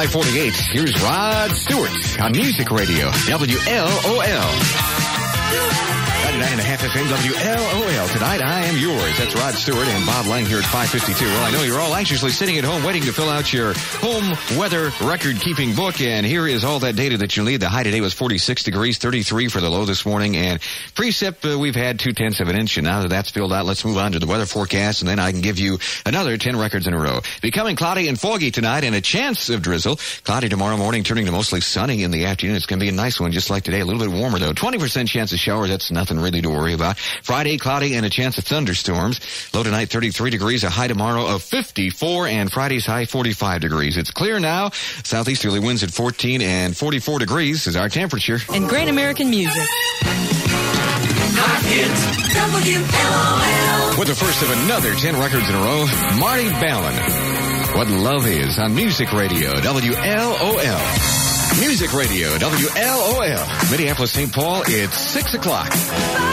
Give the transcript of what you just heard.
5:48. Here's Rod Stewart on Music Radio, WLOL. 99.5 FM WLOL. Tonight, I am yours. That's Rod Stewart and Bob Lang here at 5:52. Well, I know you're all anxiously sitting at home waiting to fill out your home weather record-keeping book, and here is all that data that you'll need. The high today was 46 degrees, 33 for the low this morning, and precip, we've had 0.2 of an inch, and now that that's filled out, let's move on to the weather forecast, and then I can give you another 10 records in a row. Becoming cloudy and foggy tonight, and a chance of drizzle. Cloudy tomorrow morning, turning to mostly sunny in the afternoon. It's going to be a nice one, just like today. A little bit warmer, though. 20% chance of showers. That's nothing really to worry about. Friday, cloudy and a chance of thunderstorms. Low tonight, 33 degrees. A high tomorrow of 54, and Friday's high, 45 degrees. It's clear now. Southeasterly winds at 14, and 44 degrees is our temperature. And great American music. Hot Hits, WLOL. With the first of another 10 records in a row, Marty Balin. What Love Is on Music Radio, WLOL. Music Radio, WLOL. Minneapolis, St. Paul, it's 6 o'clock.